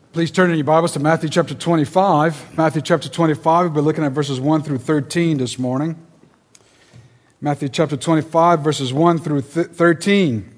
Please turn in your Bibles to Matthew chapter 25. Matthew chapter 25, we'll be looking at verses 1 through 13 this morning. Matthew chapter 25, verses 1 through 13.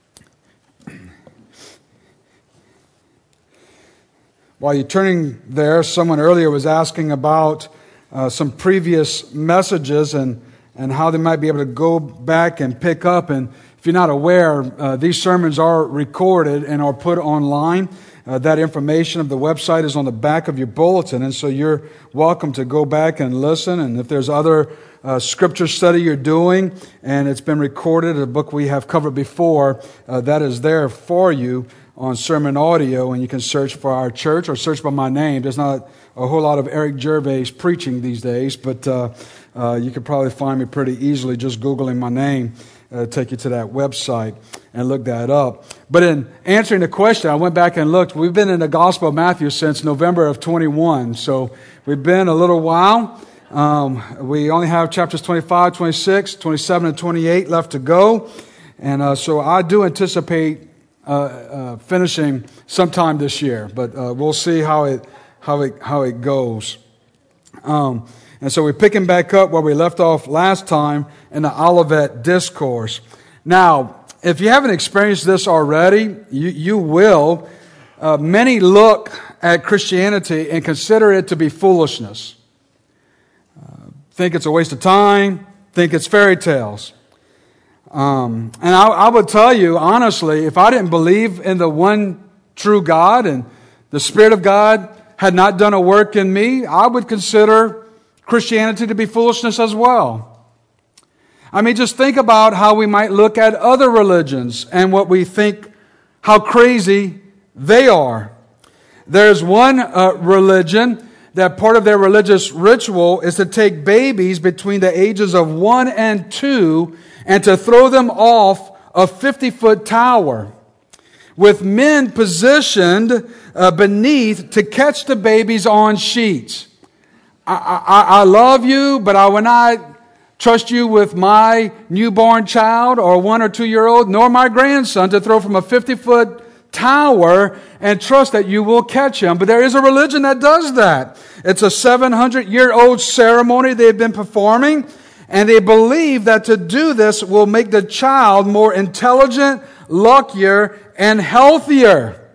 While you're turning there, someone earlier was asking about some previous messages and how they might be able to go back and pick up. And if you're not aware, these sermons are recorded and are put online. That information of the website is on the back of your bulletin, and so you're welcome to go back and listen. And if there's other scripture study you're doing and it's been recorded, a book we have covered before, that is there for you on sermon audio, and you can search for our church or search by my name. There's not a whole lot of Eric Gervais preaching these days, but you could probably find me pretty easily just Googling my name. Take you to that website and look that up. But in answering the question, I went back and looked. We've been in the Gospel of Matthew since November of 21, so we've been a little while. We only have chapters 25, 26, 27, and 28 left to go, and so I do anticipate finishing sometime this year, but we'll see how it goes. And so we're picking back up where we left off last time in the Olivet Discourse. Now, if you haven't experienced this already, you will. Many look at Christianity and consider it to be foolishness. Think it's a waste of time, think it's fairy tales. And I would tell you, honestly, if I didn't believe in the one true God and the Spirit of God had not done a work in me, I would consider Christianity to be foolishness as well. I mean, just think about how we might look at other religions and what we think, how crazy they are. There's one religion that part of their religious ritual is to take babies between the ages of 1 and 2 and to throw them off a 50-foot tower with men positioned beneath to catch the babies on sheets. I love you, but I will not trust you with my newborn child or 1 or 2 year old, nor my grandson to throw from a 50-foot tower and trust that you will catch him. But there is a religion that does that. It's a 700-year-old ceremony they've been performing, and they believe that to do this will make the child more intelligent, luckier, and healthier.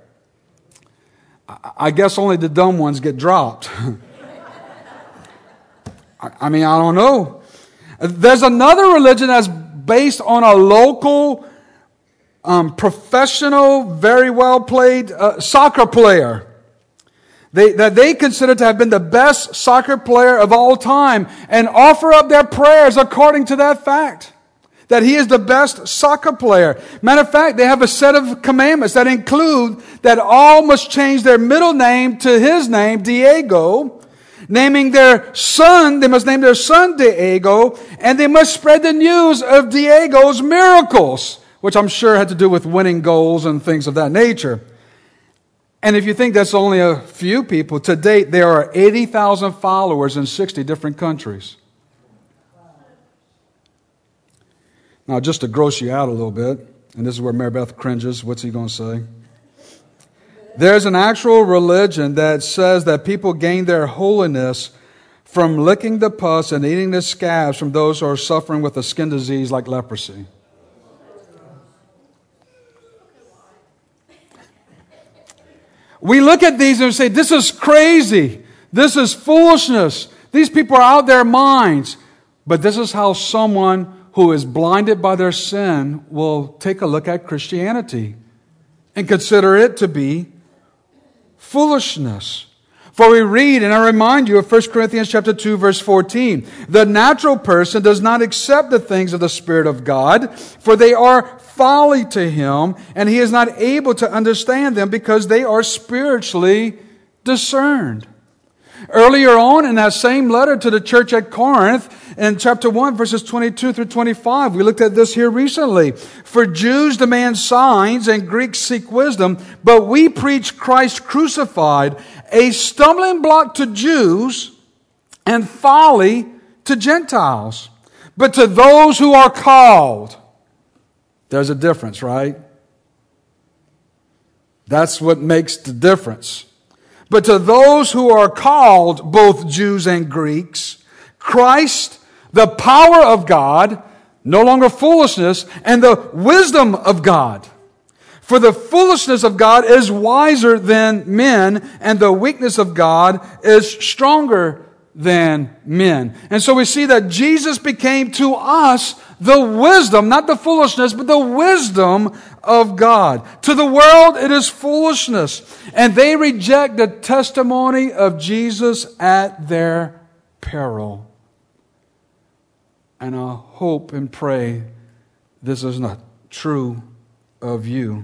I guess only the dumb ones get dropped. I mean, I don't know. There's another religion that's based on a local, professional, very well played soccer player. That they consider to have been the best soccer player of all time and offer up their prayers according to that fact. That he is the best soccer player. Matter of fact, they have a set of commandments that include that all must change their middle name to his name, Diego. Naming their son, they must name their son Diego, and they must spread the news of Diego's miracles, which I'm sure had to do with winning goals and things of that nature. And if you think that's only a few people, to date there are 80,000 followers in 60 different countries. Now, just to gross you out a little bit, and this is where Mary Beth cringes, what's he going to say? There's an actual religion that says that people gain their holiness from licking the pus and eating the scabs from those who are suffering with a skin disease like leprosy. We look at these and say, this is crazy. This is foolishness. These people are out their minds. But this is how someone who is blinded by their sin will take a look at Christianity and consider it to be foolishness. For we read, and I remind you of 1 Corinthians chapter 2, verse 14. The natural person does not accept the things of the Spirit of God, for they are folly to him, and he is not able to understand them because they are spiritually discerned. Earlier on in that same letter to the church at Corinth, in chapter 1, verses 22 through 25, we looked at this here recently. For Jews demand signs and Greeks seek wisdom, but we preach Christ crucified, a stumbling block to Jews and folly to Gentiles. But to those who are called, there's a difference, right? That's what makes the difference. But to those who are called, both Jews and Greeks, Christ, the power of God, no longer foolishness, and the wisdom of God. For the foolishness of God is wiser than men, and the weakness of God is stronger than men. And so we see that Jesus became to us the wisdom, not the foolishness, but the wisdom of God. To the world it is foolishness, and they reject the testimony of Jesus at their peril. And I hope and pray this is not true of you.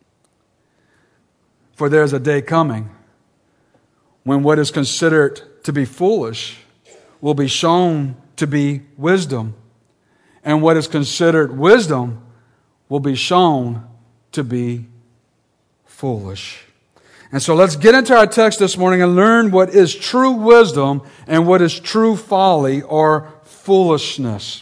For there's a day coming when what is considered to be foolish will be shown to be wisdom. And what is considered wisdom will be shown to be foolish. And so let's get into our text this morning and learn what is true wisdom and what is true folly or foolishness.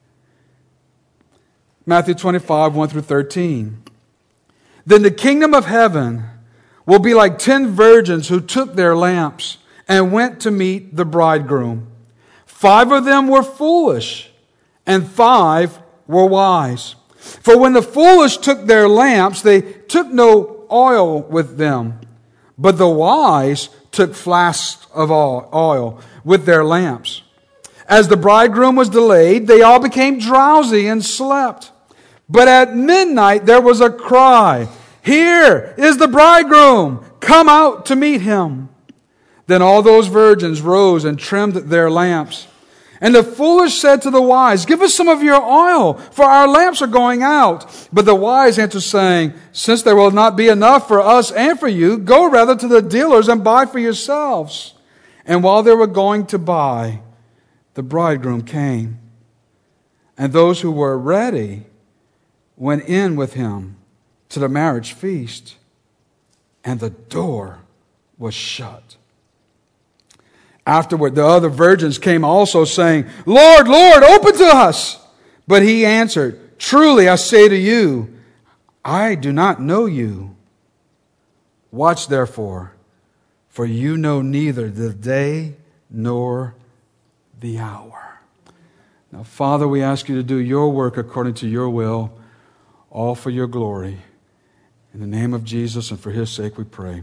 Matthew 25, 1 through 13. Then the kingdom of heaven will be like 10 virgins who took their lamps and went to meet the bridegroom. 5 of them were foolish, and 5 were wise. For when the foolish took their lamps, they took no oil with them, but the wise took flasks of oil with their lamps. As the bridegroom was delayed, they all became drowsy and slept. But at midnight there was a cry, "Here is the bridegroom, come out to meet him." Then all those virgins rose and trimmed their lamps. And the foolish said to the wise, "Give us some of your oil, for our lamps are going out." But the wise answered, saying, "Since there will not be enough for us and for you, go rather to the dealers and buy for yourselves." And while they were going to buy, the bridegroom came. And those who were ready went in with him to the marriage feast, and the door was shut. Afterward, the other virgins came also, saying, "Lord, Lord, open to us." But he answered, "Truly I say to you, I do not know you. Watch therefore, for you know neither the day nor the hour." Now, Father, we ask you to do your work according to your will, all for your glory. In the name of Jesus and for his sake we pray.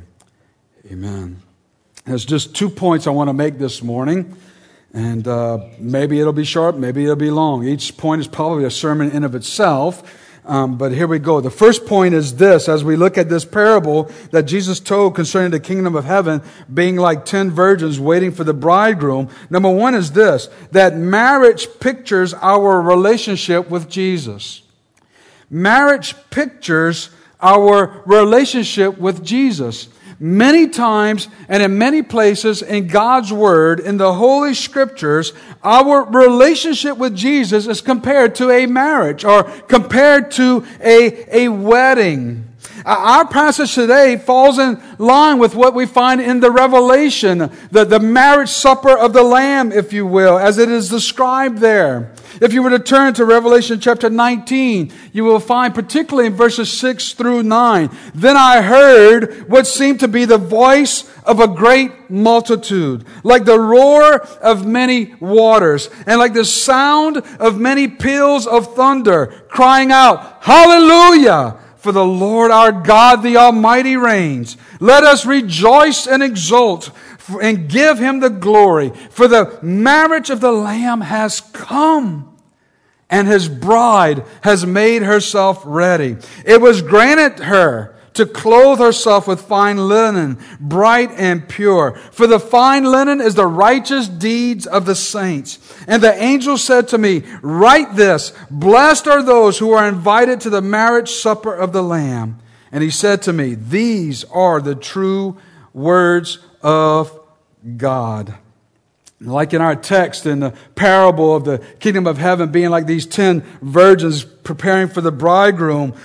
Amen. There's just 2 points I want to make this morning. And maybe it'll be short, maybe it'll be long. Each point is probably a sermon in of itself. But here we go. The first point is this, as we look at this parable that Jesus told concerning the kingdom of heaven being like 10 virgins waiting for the bridegroom. Number one is this, that marriage pictures our relationship with Jesus. Marriage pictures our relationship with Jesus. Many times and in many places in God's Word, in the Holy Scriptures, our relationship with Jesus is compared to a marriage or compared to a wedding. Our passage today falls in line with what we find in the Revelation, the marriage supper of the Lamb, if you will, as it is described there. If you were to turn to Revelation chapter 19, you will find particularly in verses 6 through 9, "Then I heard what seemed to be the voice of a great multitude, like the roar of many waters, and like the sound of many peals of thunder, crying out, 'Hallelujah! For the Lord our God, the Almighty reigns. Let us rejoice and exult and give Him the glory. For the marriage of the Lamb has come, and His bride has made herself ready. It was granted her to clothe herself with fine linen, bright and pure. For the fine linen is the righteous deeds of the saints. And the angel said to me, write this, blessed are those who are invited to the marriage supper of the Lamb. And he said to me, these are the true words of God. Like in our text in the parable of the kingdom of heaven being like these 10 virgins preparing for the bridegroom,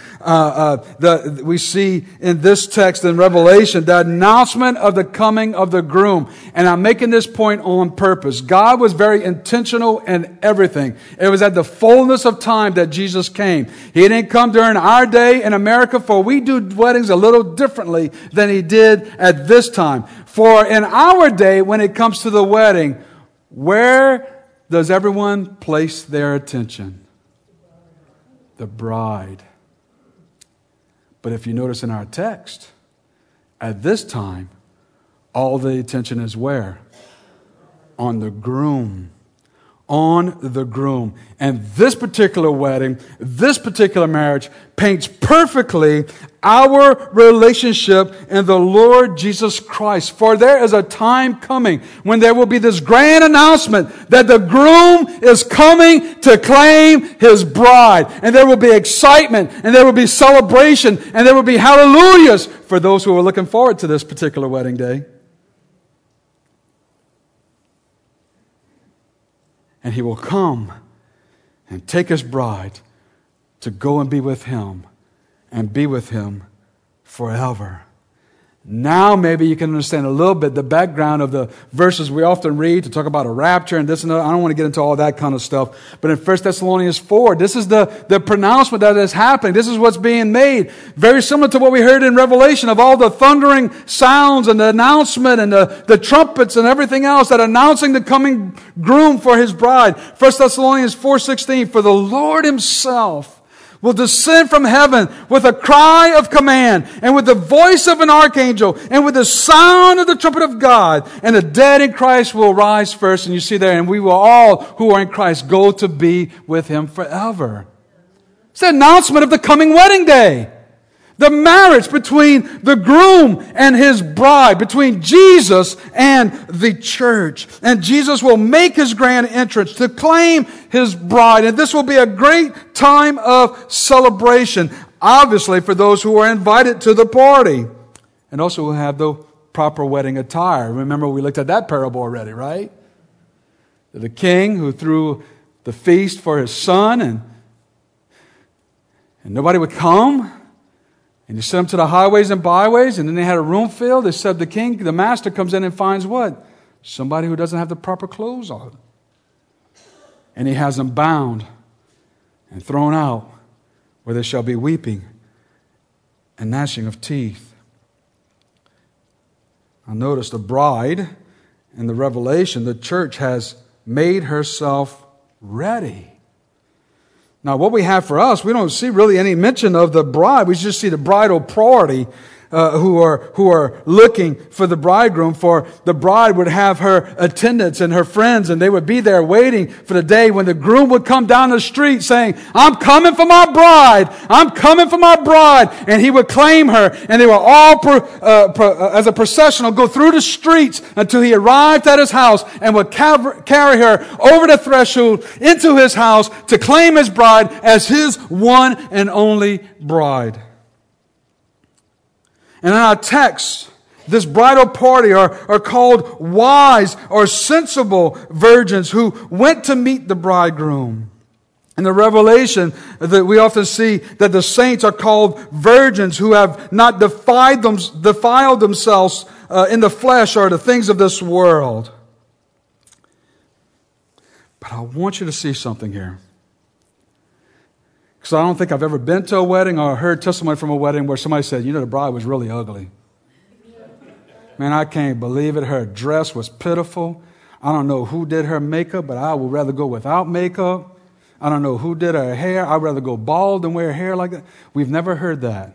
we see in this text in Revelation the announcement of the coming of the groom. And I'm making this point on purpose. God was very intentional in everything. It was at the fullness of time that Jesus came. He didn't come during our day in America, for we do weddings a little differently than He did at this time. For in our day, when it comes to the wedding, where does everyone place their attention? The bride. But if you notice in our text, at this time, all the attention is where? On the groom. On the groom. And this particular wedding, this particular marriage paints perfectly our relationship in the Lord Jesus Christ. For there is a time coming when there will be this grand announcement that the groom is coming to claim his bride. And there will be excitement, and there will be celebration, and there will be hallelujahs for those who are looking forward to this particular wedding day. And he will come and take his bride to go and be with him and be with him forever. Now maybe you can understand a little bit the background of the verses we often read to talk about a rapture and this and that. I don't want to get into all that kind of stuff. But in 1 Thessalonians 4, this is the pronouncement that is happening. This is what's being made. Very similar to what we heard in Revelation of all the thundering sounds and the announcement and the trumpets and everything else that announcing the coming groom for his bride. 1 Thessalonians 4:16, for the Lord himself will descend from heaven with a cry of command and with the voice of an archangel and with the sound of the trumpet of God, and the dead in Christ will rise first. And you see there, and we will all who are in Christ go to be with him forever. It's the announcement of the coming wedding day. The marriage between the groom and his bride, between Jesus and the church. And Jesus will make his grand entrance to claim his bride. And this will be a great time of celebration, obviously, for those who are invited to the party. And also will have the proper wedding attire. Remember, we looked at that parable already, right? The king who threw the feast for his son, and nobody would come. And you sent them to the highways and byways, and then they had a room filled. They said the master comes in and finds what? Somebody who doesn't have the proper clothes on. And he has them bound and thrown out, where there shall be weeping and gnashing of teeth. Now notice the bride in the Revelation, the church has made herself ready. Now, what we have for us, we don't see really any mention of the bride. We just see the bridal party who are looking for the bridegroom. For the bride would have her attendants and her friends, and they would be there waiting for the day when the groom would come down the street saying, "I'm coming for my bride. I'm coming for my bride." And he would claim her, and they were all, as a processional, go through the streets until he arrived at his house and would carry her over the threshold into his house to claim his bride as his one and only bride. And in our text, this bridal party are called wise or sensible virgins who went to meet the bridegroom. In the Revelation, we often see that the saints are called virgins who have not defiled themselves in the flesh or the things of this world. But I want you to see something here. Because I don't think I've ever been to a wedding or heard testimony from a wedding where somebody said, "You know, the bride was really ugly. Man, I can't believe it. Her dress was pitiful. I don't know who did her makeup, but I would rather go without makeup. I don't know who did her hair. I'd rather go bald than wear hair like that." We've never heard that.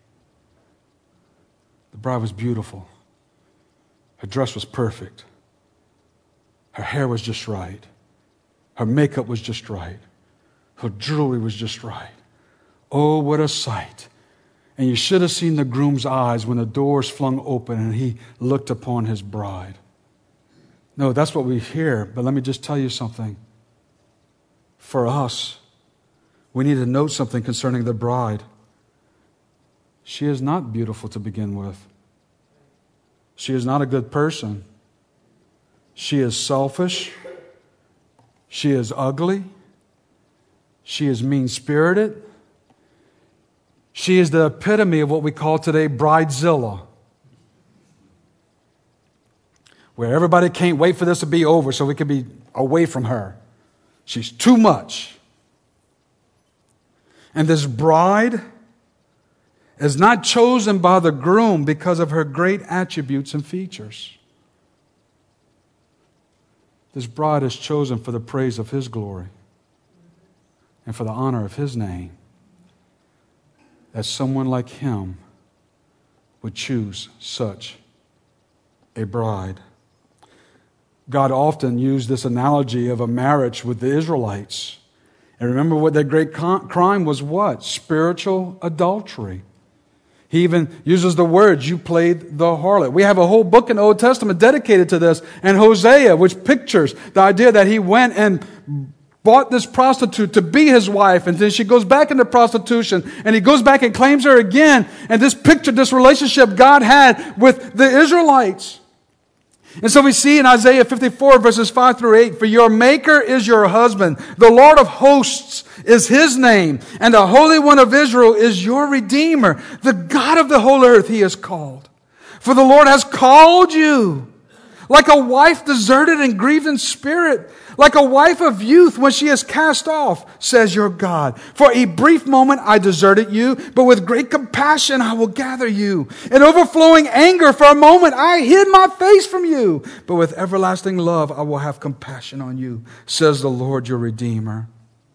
The bride was beautiful. Her dress was perfect. Her hair was just right. Her makeup was just right. Her jewelry was just right. Oh, what a sight. And you should have seen the groom's eyes when the doors flung open and he looked upon his bride. No, that's what we hear. But let me just tell you something. For us, we need to note something concerning the bride. She is not beautiful to begin with. She is not a good person. She is selfish. She is ugly. She is mean-spirited. She is the epitome of what we call today bridezilla, where everybody can't wait for this to be over so we can be away from her. She's too much. And this bride is not chosen by the groom because of her great attributes and features. This bride is chosen for the praise of His glory and for the honor of His name, that someone like Him would choose such a bride. God often used this analogy of a marriage with the Israelites. And remember what their great crime was what? Spiritual adultery. He even uses the words, you played the harlot. We have a whole book in the Old Testament dedicated to this. And Hosea, which pictures the idea that he went and bought this prostitute to be his wife. And then she goes back into prostitution. And he goes back and claims her again. And this pictured this relationship God had with the Israelites. And so we see in Isaiah 54 verses 5 through 8, for your Maker is your husband, the Lord of hosts is His name, and the Holy One of Israel is your Redeemer. The God of the whole earth He is called. For the Lord has called you like a wife deserted and grieved in spirit, like a wife of youth when she is cast off, says your God. For a brief moment I deserted you, but with great compassion I will gather you. In overflowing anger for a moment I hid my face from you, but with everlasting love I will have compassion on you, says the Lord your Redeemer.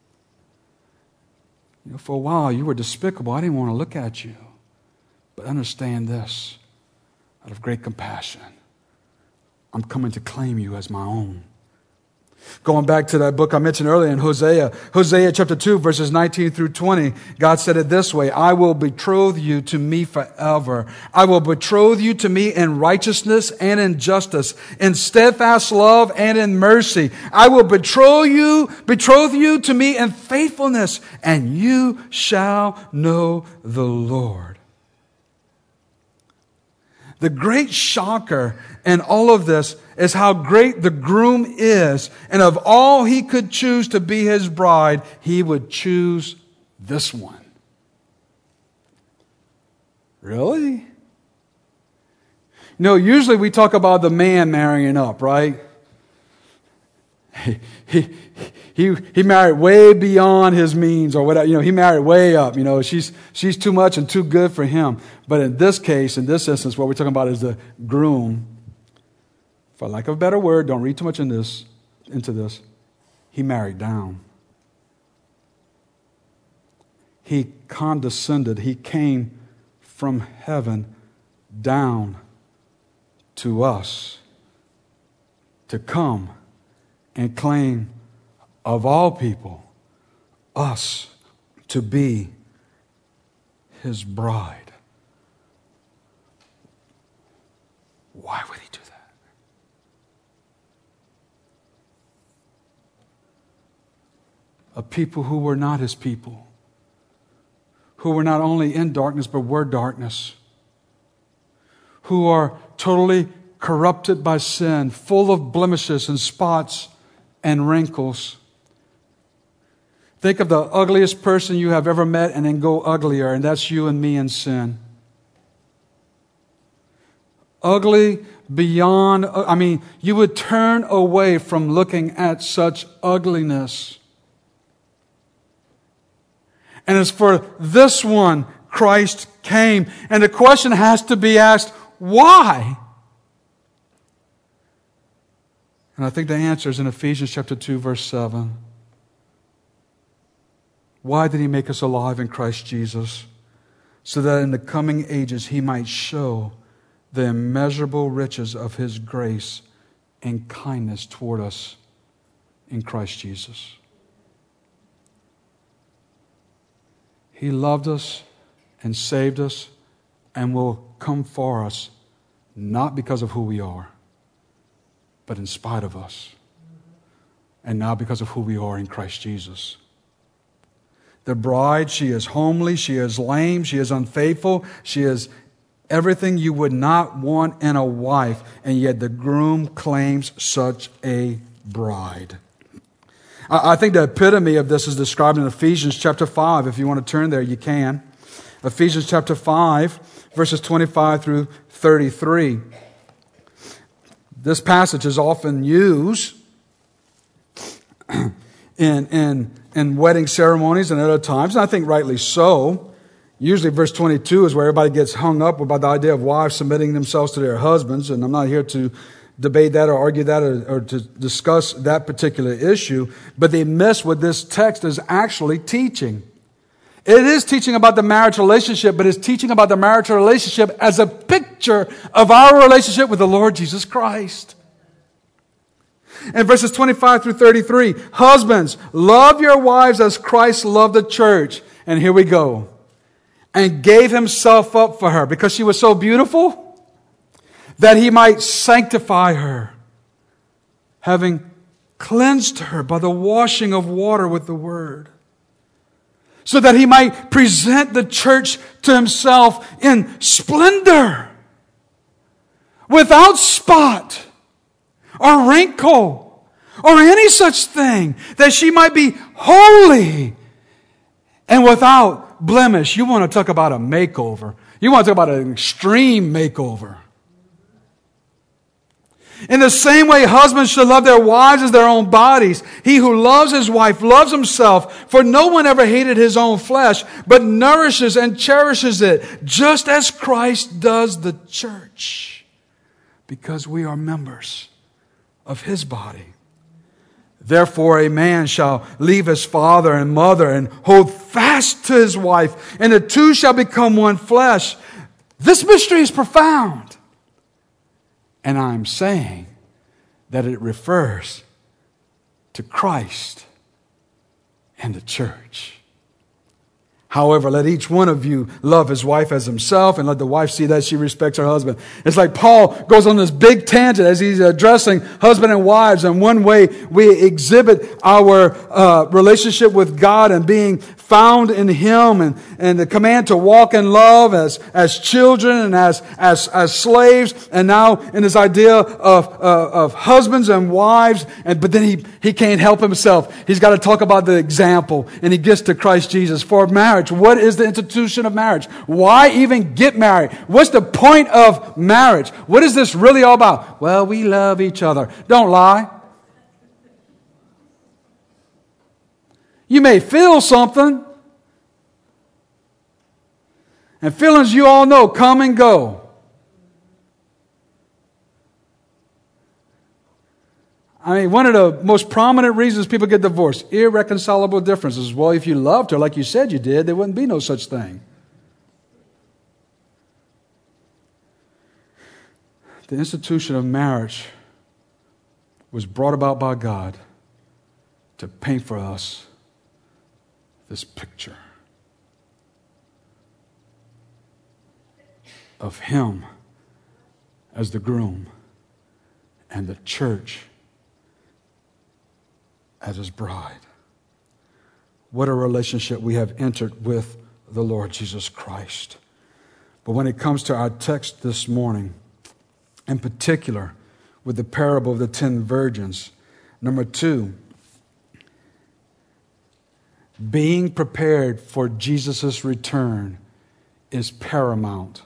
For a while you were despicable. I didn't want to look at you. But understand this, out of great compassion, I'm coming to claim you as my own. Going back to that book I mentioned earlier in Hosea chapter 2, verses 19 through 20, God said it this way, I will betroth you to me forever. I will betroth you to me in righteousness and in justice, in steadfast love and in mercy. I will betroth you to me in faithfulness, and you shall know the Lord. The great shocker in all of this is how great the groom is. And of all he could choose to be his bride, he would choose this one. Really? Usually we talk about the man marrying up, right? He married way beyond his means or whatever. He married way up. She's too much and too good for him. But in this case, in this instance, what we're talking about is the groom. For lack of a better word, don't read too much into this. He married down. He condescended. He came from heaven down to us to come and claim of all people, us to be His bride. Why would He do that? A people who were not His people, who were not only in darkness but were darkness, who are totally corrupted by sin, full of blemishes and spots and wrinkles. Think of the ugliest person you have ever met and then go uglier, and that's you and me in sin. Ugly beyond, you would turn away from looking at such ugliness. And it's for this one Christ came. And the question has to be asked, why? And I think the answer is in Ephesians chapter 2, verse 7. Why did He make us alive in Christ Jesus? So that in the coming ages He might show the immeasurable riches of His grace and kindness toward us in Christ Jesus. He loved us and saved us and will come for us, not because of who we are, but in spite of us. And now because of who we are in Christ Jesus. The bride, she is homely, she is lame, she is unfaithful, she is everything you would not want in a wife, and yet the groom claims such a bride. I think the epitome of this is described in Ephesians chapter 5. If you want to turn there, you can. Ephesians chapter 5, verses 25 through 33. This passage is often used in wedding ceremonies and other times, and I think rightly so. Usually verse 22 is where everybody gets hung up about the idea of wives submitting themselves to their husbands, and I'm not here to debate that or argue that or to discuss that particular issue, but they miss what this text is actually teaching. It is teaching about the marriage relationship, but it's teaching about the marriage relationship as a picture of our relationship with the Lord Jesus Christ. In verses 25 through 33, husbands, love your wives as Christ loved the church. And here we go. And gave himself up for her because she was so beautiful that he might sanctify her, having cleansed her by the washing of water with the word, so that he might present the church to himself in splendor, without spot or wrinkle or any such thing, that she might be holy and without blemish. You want to talk about a makeover. You want to talk about an extreme makeover. In the same way, husbands should love their wives as their own bodies. He who loves his wife loves himself, for no one ever hated his own flesh, but nourishes and cherishes it, just as Christ does the church, because we are members of his body. Therefore, a man shall leave his father and mother and hold fast to his wife, and the two shall become one flesh. This mystery is profound. And I'm saying that it refers to Christ and the church. However, let each one of you love his wife as himself, and let the wife see that she respects her husband. It's like Paul goes on this big tangent as he's addressing husband and wives. And one way we exhibit our relationship with God and being found in him, and the command to walk in love as children and as slaves, and now in this idea of husbands and wives. But then he can't help himself. He's got to talk about the example, and he gets to Christ Jesus. For marriage, what is the institution of marriage? Why even get married? What's the point of marriage? What is this really all about? Well, we love each other. Don't lie. You may feel something. And feelings, you all know, come and go. I mean, one of the most prominent reasons people get divorced, irreconcilable differences. Well, if you loved her like you said you did, there wouldn't be no such thing. The institution of marriage was brought about by God to paint for us this picture of him as the groom and the church as his bride. What a relationship we have entered with the Lord Jesus Christ. But when it comes to our text this morning, in particular with the parable of the 10 virgins, number 2, being prepared for Jesus' return is paramount.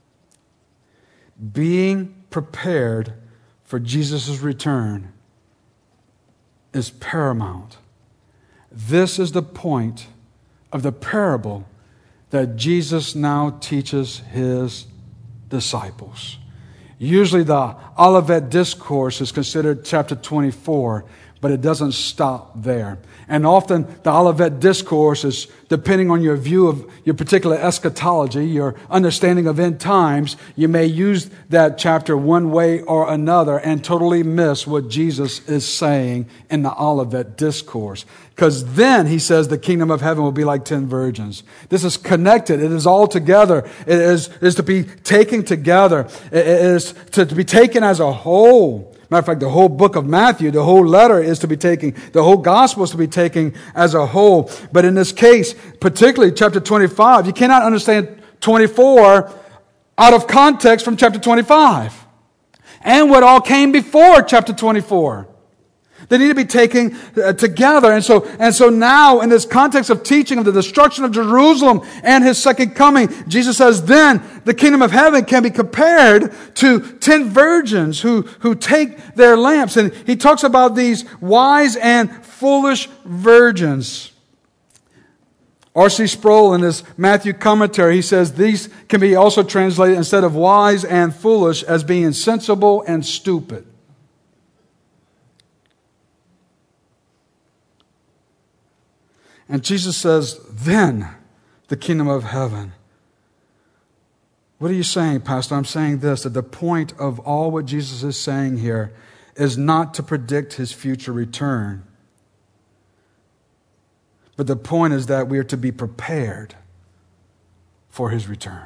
Being prepared for Jesus' return is paramount. This is the point of the parable that Jesus now teaches his disciples. Usually the Olivet Discourse is considered chapter 24, but it doesn't stop there. And often the Olivet Discourse is, depending on your view of your particular eschatology, your understanding of end times, you may use that chapter one way or another and totally miss what Jesus is saying in the Olivet Discourse. Because then he says the kingdom of heaven will be like 10 virgins. This is connected. It is all together. It is to be taken together. It is to be taken as a whole. Matter of fact, the whole book of Matthew, the whole letter is to be taken, the whole gospel is to be taken as a whole. But in this case, particularly chapter 25, you cannot understand 24 out of context from chapter 25. And what all came before chapter 24. They need to be taken together. And so now, in this context of teaching of the destruction of Jerusalem and his second coming, Jesus says, then the kingdom of heaven can be compared to 10 virgins who take their lamps. And he talks about these wise and foolish virgins. R.C. Sproul, in his Matthew commentary, he says these can be also translated, instead of wise and foolish, as being sensible and stupid. And Jesus says, then the kingdom of heaven. What are you saying, Pastor? I'm saying this, that the point of all what Jesus is saying here is not to predict his future return. But the point is that we are to be prepared for his return.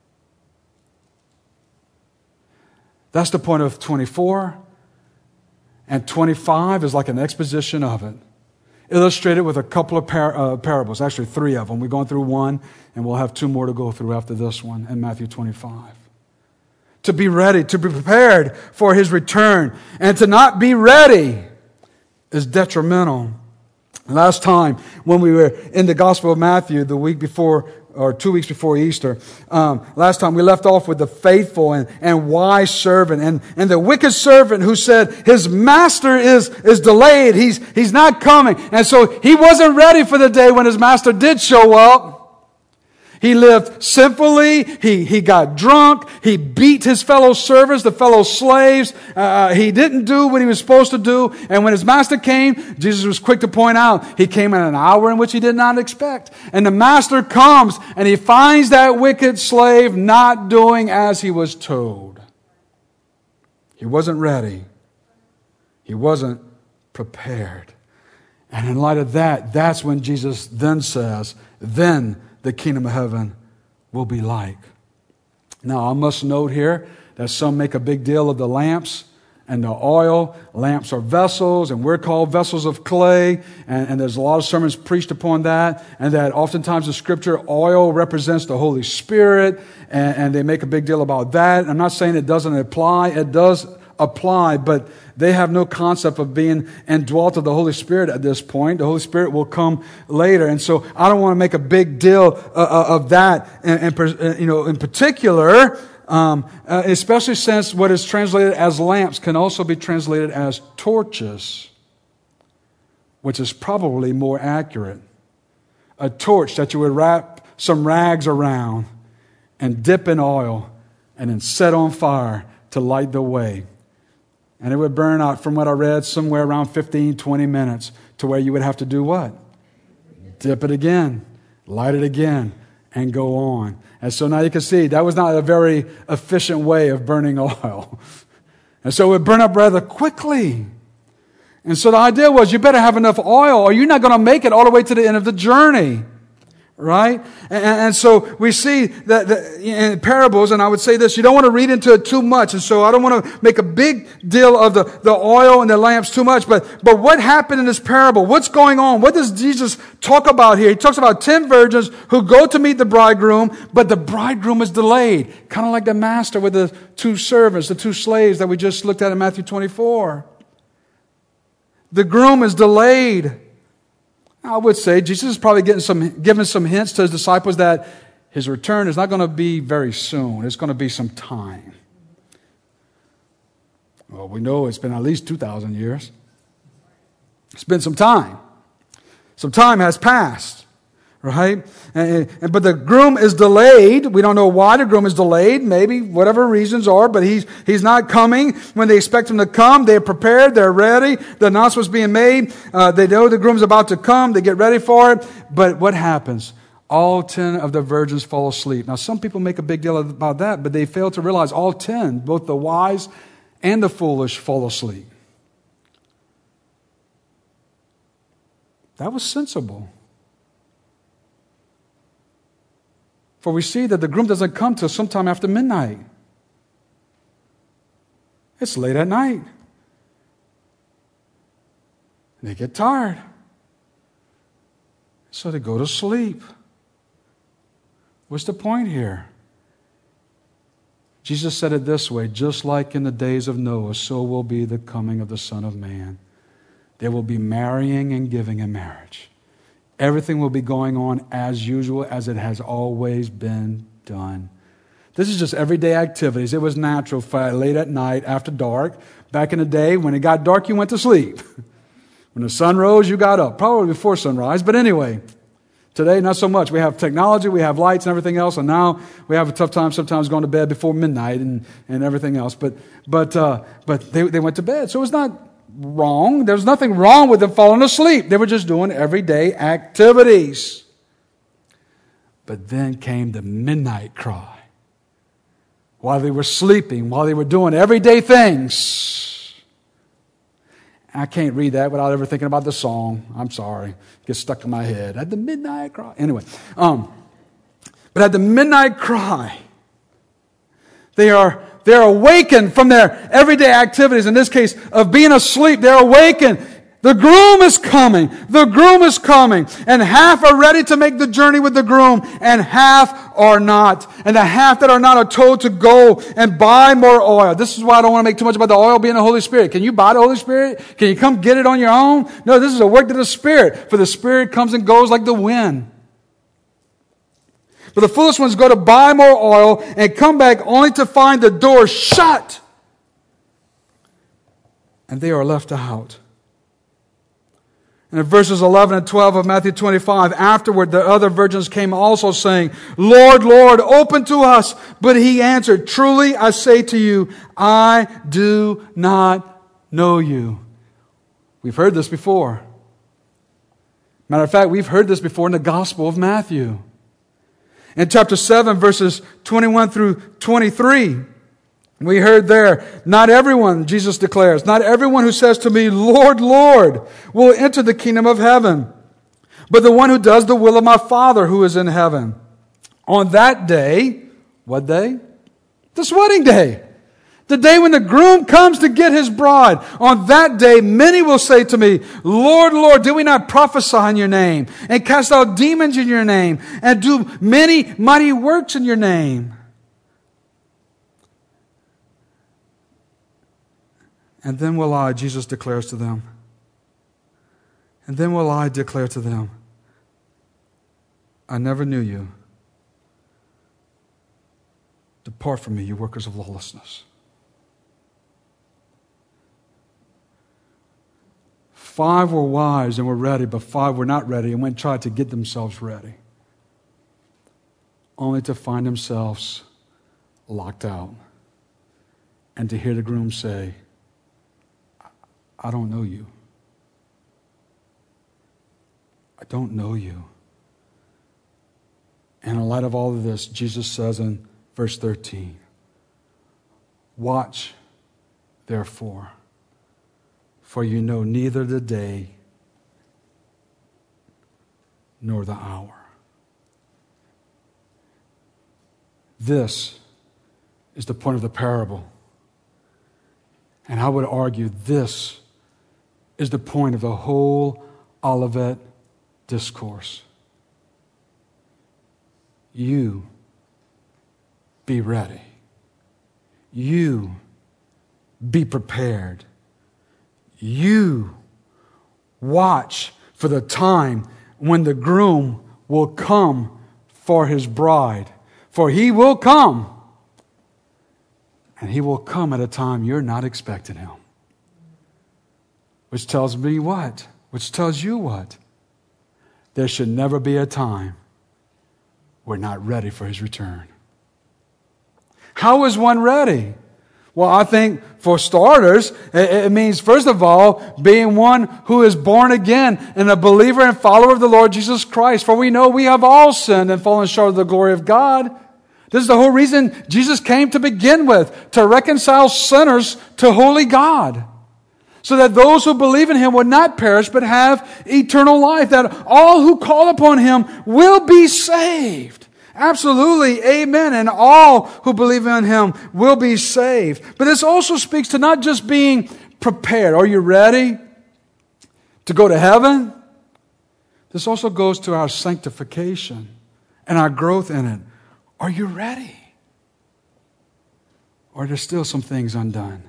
That's the point of 24. And 25 is like an exposition of it, illustrated with a couple of parables, actually 3 of them. We're going through one, and we'll have 2 more to go through after this one in Matthew 25. To be ready, to be prepared for his return. And to not be ready is detrimental. Last time, when we were in the Gospel of Matthew, the week before, or 2 weeks before Easter, last time we left off with the faithful and wise servant and the wicked servant who said his master is delayed. He's not coming. And so he wasn't ready for the day when his master did show up. He lived sinfully. He got drunk. He beat his fellow servants, the fellow slaves. He didn't do what he was supposed to do. And when his master came, Jesus was quick to point out, he came at an hour in which he did not expect. And the master comes and he finds that wicked slave not doing as he was told. He wasn't ready. He wasn't prepared. And in light of that, that's when Jesus then says, then the kingdom of heaven will be like. Now, I must note here that some make a big deal of the lamps and the oil. Lamps are vessels, and we're called vessels of clay, and there's a lot of sermons preached upon that, and that oftentimes in Scripture, oil represents the Holy Spirit, and they make a big deal about that. I'm not saying it doesn't apply. It does apply, but they have no concept of being indwelt of the Holy Spirit at this point. The Holy Spirit will come later. And so I don't want to make a big deal of that in particular, especially since what is translated as lamps can also be translated as torches, which is probably more accurate. A torch that you would wrap some rags around and dip in oil and then set on fire to light the way. And it would burn out, from what I read, somewhere around 15, 20 minutes, to where you would have to do what? Dip it again, light it again, and go on. And so now you can see that was not a very efficient way of burning oil. And so it would burn up rather quickly. And so the idea was, you better have enough oil or you're not going to make it all the way to the end of the journey. Right? And so we see that in parables, and I would say this, you don't want to read into it too much. And so I don't want to make a big deal of the oil and the lamps too much. But what happened in this parable? What's going on? What does Jesus talk about here? He talks about 10 virgins who go to meet the bridegroom, but the bridegroom is delayed. Kind of like the master with the 2 servants, the 2 slaves that we just looked at in Matthew 24. The groom is delayed. I would say Jesus is probably giving some hints to his disciples that his return is not going to be very soon. It's going to be some time. Well, we know it's been at least 2,000 years. It's been some time. Some time has passed. Right? But the groom is delayed. We don't know why the groom is delayed. Maybe whatever reasons are, but he's not coming. When they expect him to come, they're prepared, they're ready. The announcement's being made. They know the groom's about to come. They get ready for it. But what happens? All 10 of the virgins fall asleep. Now, some people make a big deal about that, but they fail to realize all 10, both the wise and the foolish, fall asleep. That was sensible. For we see that the groom doesn't come till sometime after midnight. It's late at night. They get tired. So they go to sleep. What's the point here? Jesus said it this way, just like in the days of Noah, so will be the coming of the Son of Man. There will be marrying and giving in marriage. Everything will be going on as usual, as it has always been done. This is just everyday activities. It was natural for late at night, after dark. Back in the day, when it got dark, you went to sleep. When the sun rose, you got up. Probably before sunrise, but anyway. Today, not so much. We have technology, we have lights and everything else, and now we have a tough time sometimes going to bed before midnight and everything else. But they went to bed. So it's not wrong. There's nothing wrong with them falling asleep. They were just doing everyday activities. But then came the midnight cry. While they were sleeping, while they were doing everyday things. I can't read that without ever thinking about the song. I'm sorry. It gets stuck in my head. At the midnight cry. Anyway. But at the midnight cry, they're awakened from their everyday activities. In this case, of being asleep, they're awakened. The groom is coming. The groom is coming. And half are ready to make the journey with the groom, and half are not. And the half that are not are told to go and buy more oil. This is why I don't want to make too much about the oil being the Holy Spirit. Can you buy the Holy Spirit? Can you come get it on your own? No, this is a work of the Spirit. For the Spirit comes and goes like the wind. But the foolish ones go to buy more oil and come back only to find the door shut. And they are left out. And in verses 11 and 12 of Matthew 25, afterward the other virgins came also saying, Lord, Lord, open to us. But he answered, truly I say to you, I do not know you. We've heard this before. Matter of fact, we've heard this before in the Gospel of Matthew. In chapter 7, verses 21 through 23, we heard there, not everyone, Jesus declares, not everyone who says to me, Lord, Lord, will enter the kingdom of heaven, but the one who does the will of my Father who is in heaven. On that day, what day? This wedding day. The day when the groom comes to get his bride. On that day, many will say to me, Lord, Lord, did we not prophesy in your name, and cast out demons in your name, and do many mighty works in your name? And then will I, Jesus declares to them, and then will I declare to them, I never knew you. Depart from me, you workers of lawlessness. 5 were wise and were ready, but 5 were not ready and went and tried to get themselves ready, only to find themselves locked out and to hear the groom say, I don't know you. I don't know you. And in light of all of this, Jesus says in verse 13, watch, therefore, for you know neither the day nor the hour. This is the point of the parable. And I would argue this is the point of the whole Olivet discourse. You be ready. You be prepared. You watch for the time when the groom will come for his bride. For he will come. And he will come at a time you're not expecting him. Which tells me what? Which tells you what? There should never be a time we're not ready for his return. How is one ready? Well, I think for starters, it means, first of all, being one who is born again and a believer and follower of the Lord Jesus Christ. For we know we have all sinned and fallen short of the glory of God. This is the whole reason Jesus came to begin with, to reconcile sinners to holy God. So that those who believe in him would not perish but have eternal life. That all who call upon him will be saved. Absolutely, amen. And all who believe in him will be saved. But this also speaks to not just being prepared. Are you ready to go to heaven? This also goes to our sanctification and our growth in it. Are you ready? Or are there still some things undone?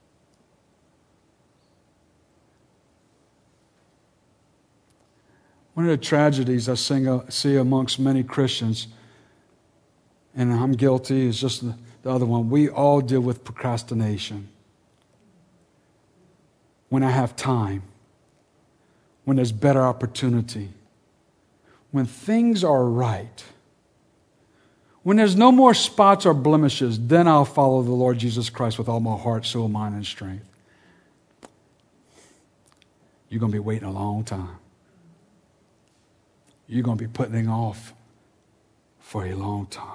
One of the tragedies I see amongst many Christians, and I'm guilty, is just the other one. We all deal with procrastination. When I have time, when there's better opportunity, when things are right, when there's no more spots or blemishes, then I'll follow the Lord Jesus Christ with all my heart, soul, mind, and strength. You're going to be waiting a long time. You're going to be putting it off for a long time.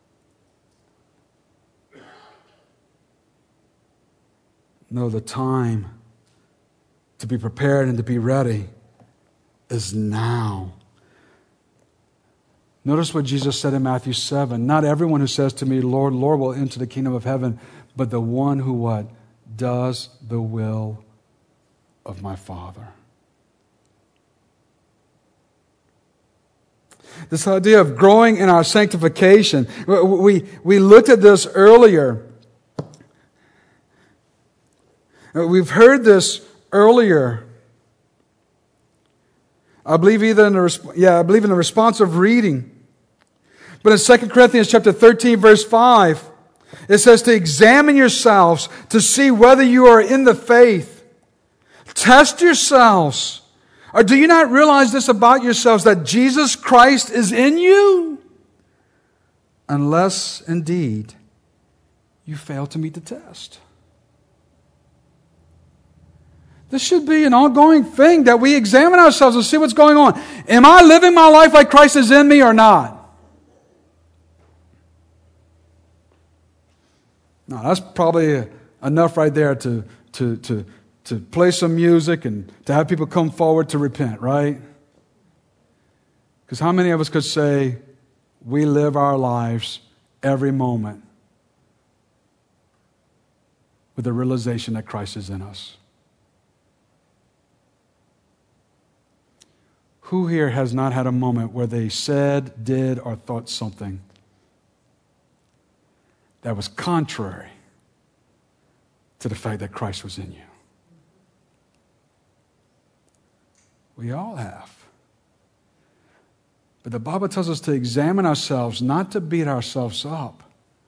No, the time to be prepared and to be ready is now. Notice what Jesus said in Matthew 7. Not everyone who says to me, Lord, Lord, will enter the kingdom of heaven, but the one who what? Does the will of my Father. This idea of growing in our sanctification, we looked at this earlier. We've heard this earlier. I believe in the responsive reading. But in 2 Corinthians chapter 13, verse 5, it says to examine yourselves to see whether you are in the faith. Test yourselves. Or do you not realize this about yourselves, that Jesus Christ is in you? Unless, indeed, you fail to meet the test. This should be an ongoing thing that we examine ourselves and see what's going on. Am I living my life like Christ is in me or not? No, that's probably enough right there to play some music and to have people come forward to repent, right? Because how many of us could say we live our lives every moment with the realization that Christ is in us? Who here has not had a moment where they said, did, or thought something that was contrary to the fact that Christ was in you? We all have. But the Bible tells us to examine ourselves, not to beat ourselves up,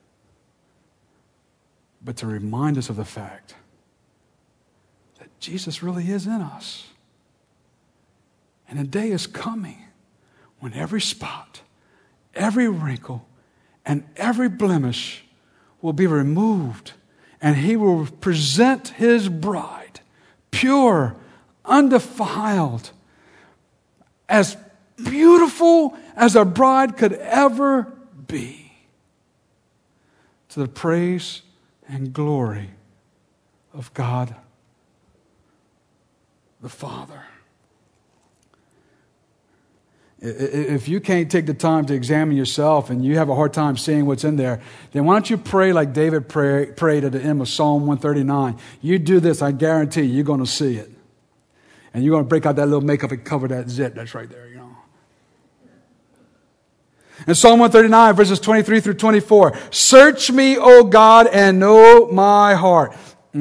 but to remind us of the fact that Jesus really is in us. And a day is coming when every spot, every wrinkle, and every blemish will be removed, and He will present His bride, pure, undefiled, as beautiful as a bride could ever be, to the praise and glory of God the Father. If you can't take the time to examine yourself and you have a hard time seeing what's in there, then why don't you pray like David prayed at the end of Psalm 139. You do this, I guarantee you're going to see it. And you're going to break out that little makeup and cover that zit that's right there, you know. In Psalm 139, verses 23 through 24, search me, O God, and know my heart.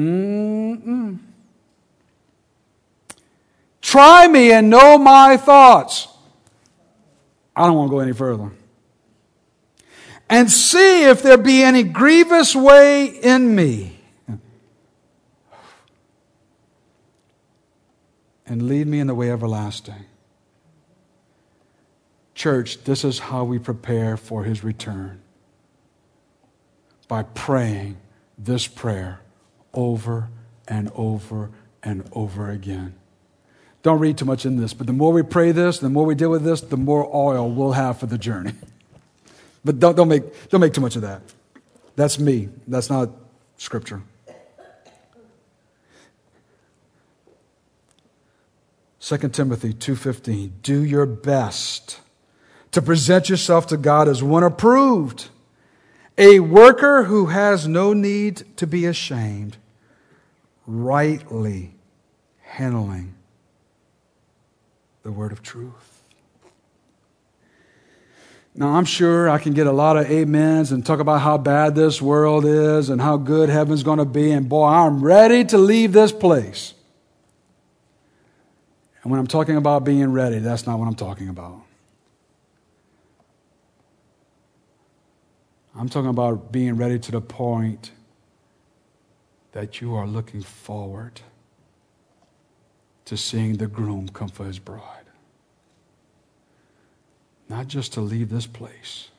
Try me and know my thoughts. I don't want to go any further. And see if there be any grievous way in me. And lead me in the way everlasting. Church, this is how we prepare for His return. By praying this prayer over and over and over again. Don't read too much in this, but the more we pray this, the more we deal with this, the more oil we'll have for the journey. But don't make too much of that. That's me. That's not Scripture. 2 Timothy 2:15. Do your best to present yourself to God as one approved, a worker who has no need to be ashamed, rightly handling the word of truth. Now, I'm sure I can get a lot of amens and talk about how bad this world is and how good heaven's going to be. And boy, I'm ready to leave this place. And when I'm talking about being ready, that's not what I'm talking about. I'm talking about being ready to the point that you are looking forward to seeing the groom come for his bride. not just to leave this place,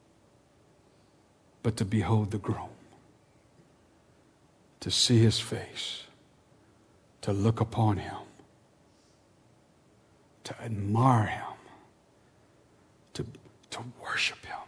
but to behold the groom, to see his face, to look upon him, to admire him, to worship him,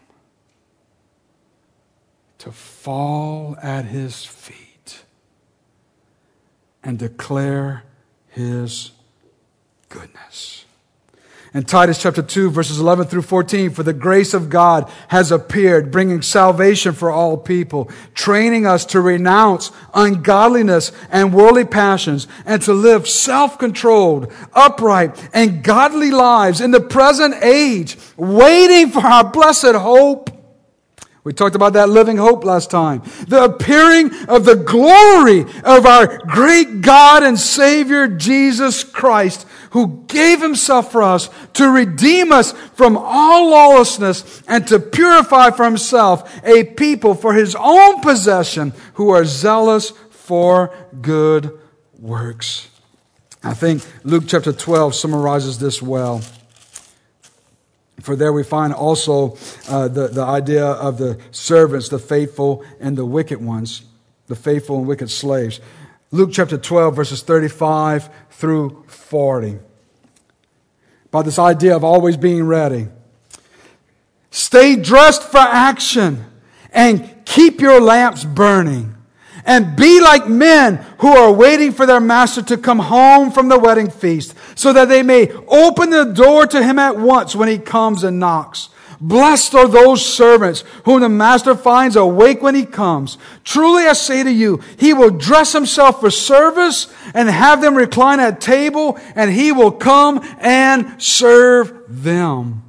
to fall at his feet and declare his goodness. In Titus chapter 2, verses 11 through 14, for the grace of God has appeared, bringing salvation for all people, training us to renounce ungodliness and worldly passions, and to live self-controlled, upright, and godly lives in the present age, waiting for our blessed hope. We talked about that living hope last time. The appearing of the glory of our great God and Savior, Jesus Christ, who gave himself for us to redeem us from all lawlessness and to purify for himself a people for his own possession who are zealous for good works. I think Luke chapter 12 summarizes this well. For there we find also the idea of the servants, the faithful and the wicked ones, the faithful and wicked slaves. Luke chapter 12, verses 35 through 40. About this idea of always being ready. Stay dressed for action and keep your lamps burning. And be like men who are waiting for their master to come home from the wedding feast, so that they may open the door to him at once when he comes and knocks. Blessed are those servants whom the master finds awake when he comes. Truly I say to you, he will dress himself for service and have them recline at table, and he will come and serve them.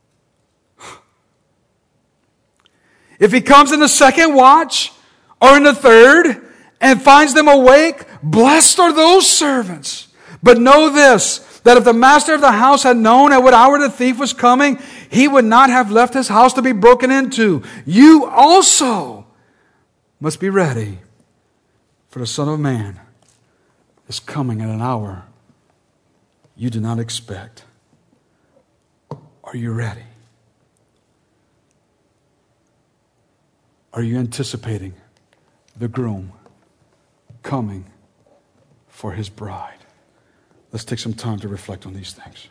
If he comes in the second watch, or in the third, and finds them awake, blessed are those servants. But know this, that if the master of the house had known at what hour the thief was coming, he would not have left his house to be broken into. You also must be ready, for the Son of Man is coming at an hour you do not expect. Are you ready? Are you anticipating the groom coming for his bride? Let's take some time to reflect on these things.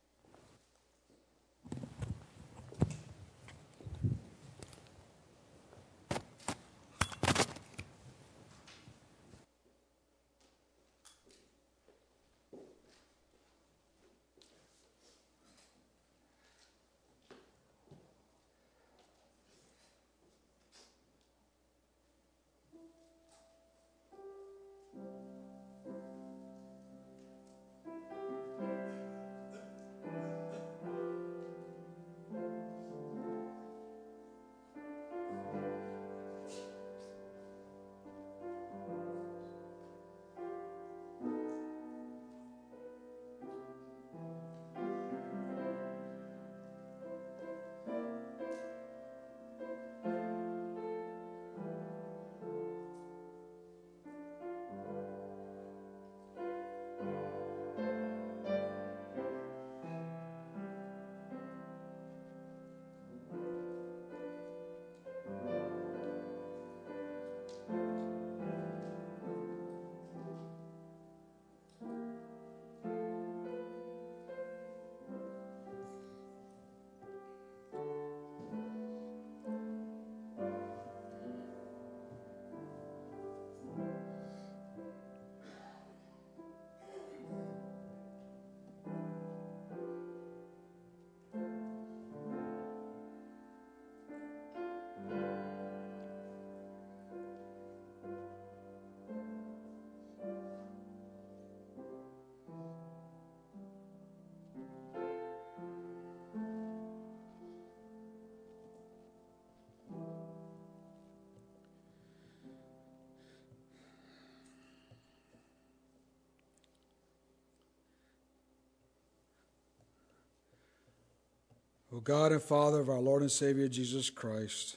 O God and Father of our Lord and Savior Jesus Christ,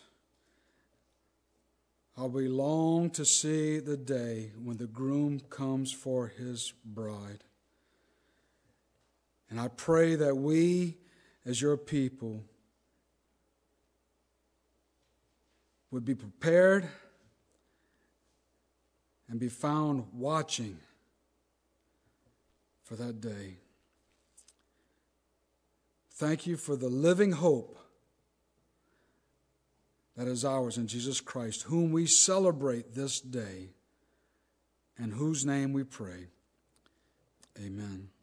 how we long to see the day when the groom comes for his bride. And I pray that we as your people would be prepared and be found watching for that day. Thank you for the living hope that is ours in Jesus Christ, whom we celebrate this day, in whose name we pray. Amen.